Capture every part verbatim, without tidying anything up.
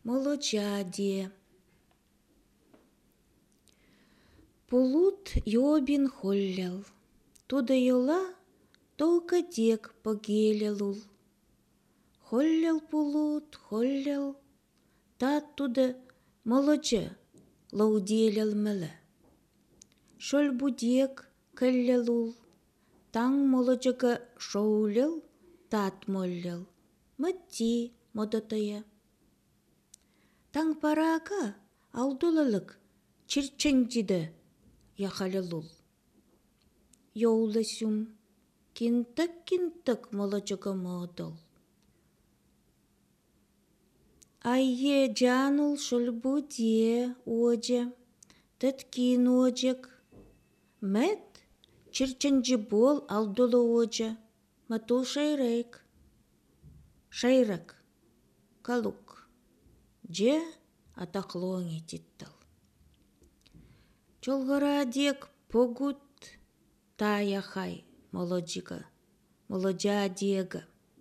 молодя. Пулут йобин холлял, туда йола толка дек погелялул. Холлял пулут, холлял, тат туда молодя лауделял мэлэ. Шоль будек кэллялул, таң молоджага шоулял, тат моллял, мэтти модатая. Таң парака алдулалык чирчэнчида яхалялул. Йоуласюм, кинтак-кинтак молоджага модал. Айе джанул шоль будие оджа, тэткин оджак. Мэт чирчэнчи бол алдула оджа, матул шайрайк. Шайрак, калук. Дже атақлоңи титтал. Чолғыра дек погут тая хай молоджига, молоджа дега.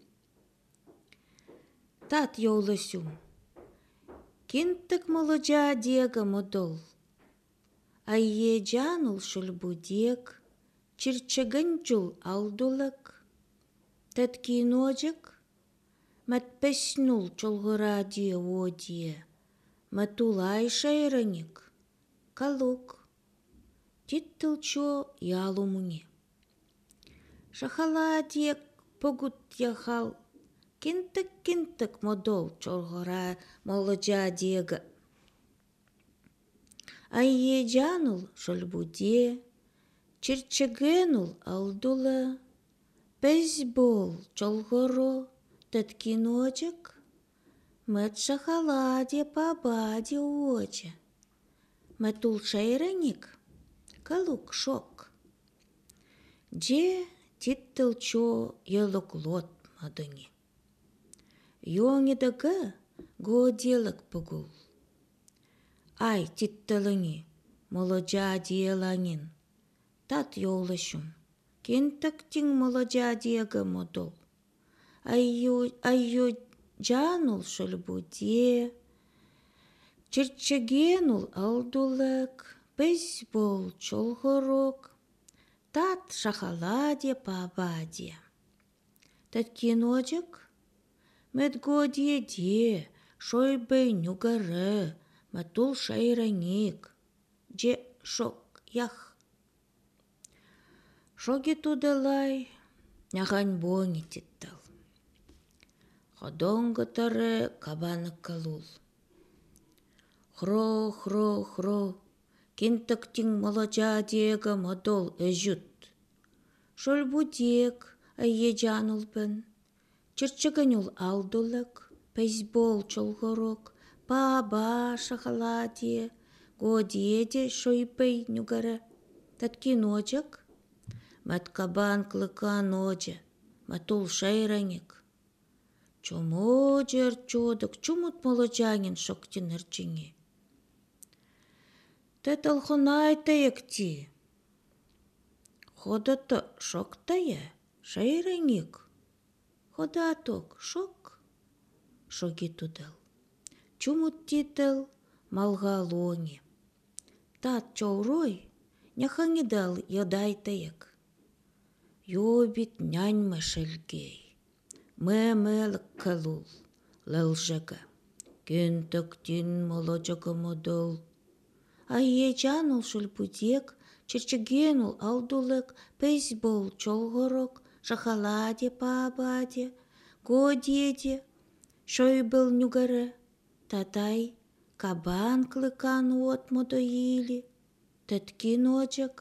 Тат йоуласюм, кинтак молоджа дега модол. Айе джанул шул будек, чирчаганчул алдулак. Тэткин оджак, мат песнул чолғыра дие одие, матулай шайраник, калук. Титтыл чо ялу муне. Шахала дек погут яхал, кинтак-кинтак модол чолғыра молоджа дега. Айе джанул шол буде, чирчагенул алдула. Бейсбол чолғыро тэткин оджак, мэт шахаладе пабаде оджа. Матул шайраник, калук шок. Дже титтыл чо елуклот мадыни. Йоңедага годелак погул. Ай титтылыни, молоджа диеланин. Тат йоулашум, кинтактин молоджа диега модол. Айо джанул шол буде, чирчагенул алдулак, бейсбол чолғырок, тат шахаладе пабаде. Тэткин оджак, мэт годие де, шойбэй нюгары, матул шайраник, дже шок ях. Шоги тудалай, нягань боңи титтал. Ходонга таре кабанак калул. Хро, хро, хро, кинтактин молоджа дега модол эжют. Шоль будек айе джанул бен, чирчаганюл алдулак, бейсбол чолғырок, паба шахаладе, годеде шойбэй нюгара. Тэткин оджак, мат кабан клыкан оджа, матул шайраник. Чомо джер чодок, чумут молоджанин шоктин эрчине. Тэтал хонай таякти. Ходата шоктая, шайраник. Ходаток шок. Шоги тудал. Чумут титал малгалони. Тат чоурой, няхангидал йодай таяк. Йобит нянь машельгей. Мэмэл калул, лэлжага. Кинтактин молоджага модол. Айе джанул шол будек, чирчагенул алдулак, бейсбол чолғырок, шахаладе пабаде, годеде, шойбыл нюгары, татай, кабан клыкан от модоили, тэткин оджак.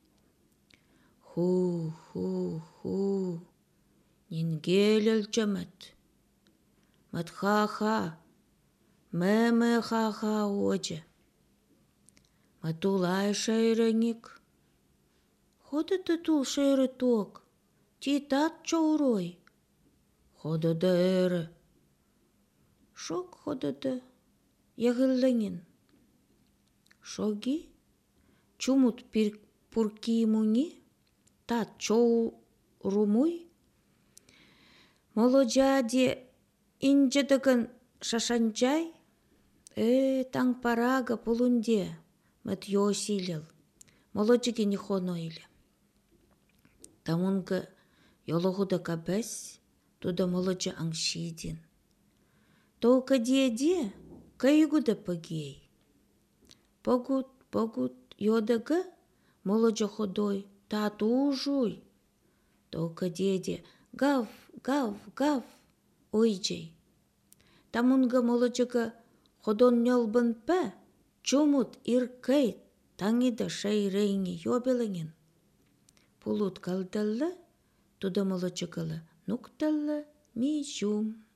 Ху, ху, ху, нингелел чамат. Мат ха-ха, мэ-мэ ха-ха оджа. Матулай шайраник. Ходата тул шайрыток, титат чоурой. Ходада эры. Шок ходада, ягылланин. Шоги, чумут пурки муни, тат чоурумуй. Молоджаде инжедаган шашанчай, Э, таң парага пулунде, мат йосилел, молоджиги не хоноиле. Тамунга йологуда кабес, туда молоджа ангшидин. Толка де-де, каигуда пагей. Погут, погут, йодага, молоджа ходой, тату жуй. Толка деде, гав, гав, гав, ойджей. Тамунга молоджага ходон нёлбан пэ, чумут иркейт, таңида шайрейни йобеланин. Пулут калдалла, туда молоджагала нукталла ми жум.